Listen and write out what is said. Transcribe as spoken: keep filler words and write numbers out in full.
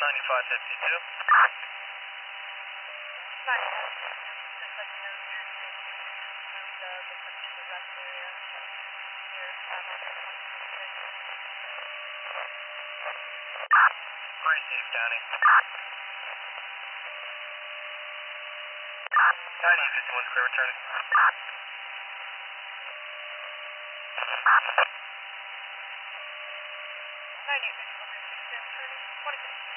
ninety-five fifty-two. Sorry, just let you know here, moved the victim to the rest area near um, Very safe, County. ninety fifty-one, clear returning. ninety fifty-one, returning, twenty-fifty.